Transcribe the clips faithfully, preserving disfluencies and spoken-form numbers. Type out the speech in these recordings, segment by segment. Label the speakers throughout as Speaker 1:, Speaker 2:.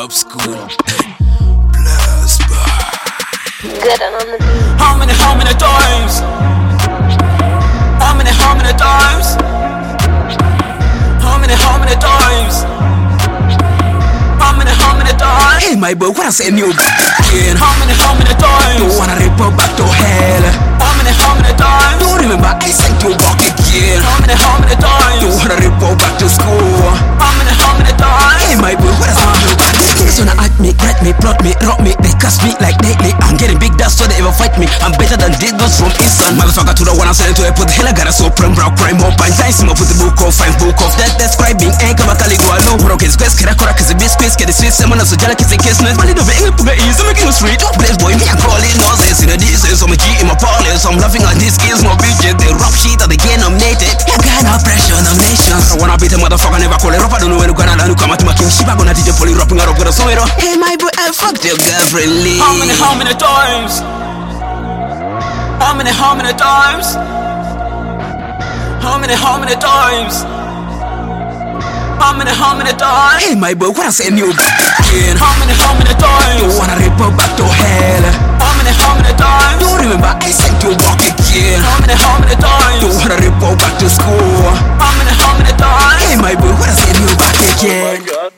Speaker 1: rap school. Blessed by.
Speaker 2: Good and on the beat.
Speaker 1: How many, how many times? How many, how many times? How many, how many times? How many, how many times? Hey my boy, what I say new again? How many, how many times? Don't wanna report back to hell. How many, how many times? Don't remember I sent you back again. How many, how many times? Don't wanna report back to school. How many, how many times? Hey my boy, what I say new again? Niggas wanna act me, grab me, plot me, rock me. They cast me like lately. I'm getting big, that's so they ever fight me. I'm better than Diggles from Eastern. Motherfucker to the one I send to I put the hell I got a so prime, brown, crime, more pine. Nice him up with the book of fine book of that describing. Ain't come a cali go alone. Rock his quest, kira kora, cause the biscuits get the sweet semen of the jelly kiss and kiss. Money the vein, put my ears, I'm making a street. Oh, bless boy, me, I'm calling nonsense. In the distance, I'm a G in my parlance. I'm laughing at these kids, my bitches. They rap shit that they get nominated. I got no pressure, no nations. I wanna beat a motherfucker, never call it up. I don't know when to go down and come out to my king. Ship, I'm gonna teach a poly rapping out of what I saw it. Hey, my boy, I fucked your girlfriend, Lee. How many, how many times? How many, how many times? How many, how many times? How many, how many times? Hey my boy, what I say new again? How many, how many times? Don't wanna report back to hell. How many, how many times? Don't remember I sent you back again. How many, how many times? Don't wanna report back to school. How many, how many times? Hey my boy, what I say new back again? Oh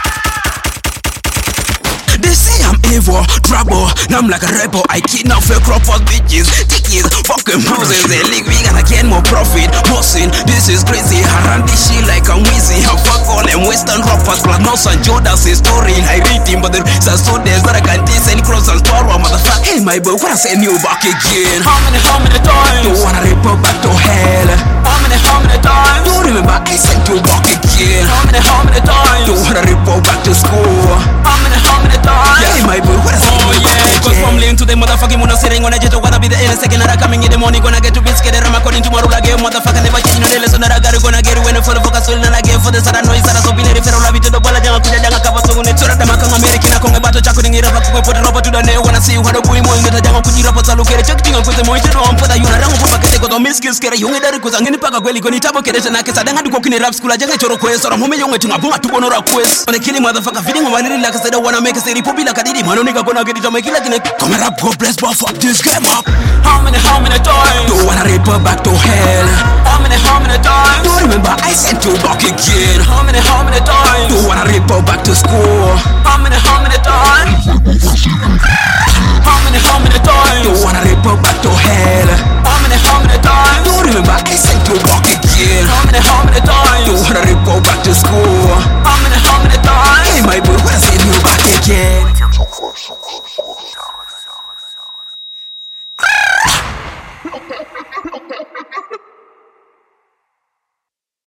Speaker 1: they say I'm evil, trouble. Now I'm like a rebel. I kidnap fake croppers, bitches, tickies, fucking bruises. They link me and I get more profit. Bossing, this is crazy. I run this shit like I'm Wheezy. I fuck all them Western rappers, plus Mouse and Jordan's story. I read him, but there is a students that I can taste any cross and store. Motherfucker, hey my boy, what I say new back again? How many, how many times? Don't wanna report back to hell. How many, how many times? Don't remember I sent you back again. How many, how many times? Don't wanna report back to school. How many, how many times? Yeah, my boy, what I say oh, yeah. Cause from lane to the motherfucking moon, sitting on a jet, wanna be the in a second, and I'm coming in the morning, gonna get to biscuit, and I'm according to my rule again, motherfucker, never change, no, the lesson that I got, gonna get it when I follow focus, and I get for the sad noise, that I so be the referral, I be to the ball, I don't know, I cover so when it's sort of the Macam American, I come about to chuckling it up, I put it up to the nail, when I see you had a boy, more than I don't put it up, I look at it, checking up with the moisture on, put a unit around, put back, I got a milk scare, you ain't that because I'm going to pack a belly, going to tap a kid, and I guess I don't have to cook in a rap school, I just get your request, or I'm home, young, to my boom, to one or a quest, when I kill him, motherfucker, feeding my little like I said, I wanna make a city, put like I did him, I don't nigga gonna get it, I'm making like in a come and rap, God bless, but fuck this game up. How many, how many times? Don't wanna report back to hell. How many, how many times? Don't remember I sent you back again. How many, how many times? Don't wanna report back to school. How many, how many times? How many, how many times? Don't wanna report back to hell. How many, how many times? Don't remember I sent you back again. How many, how many times? Don't wanna report back to school. How many, how many times? Hey my boy, what I send you back again?
Speaker 3: Ha ha ha.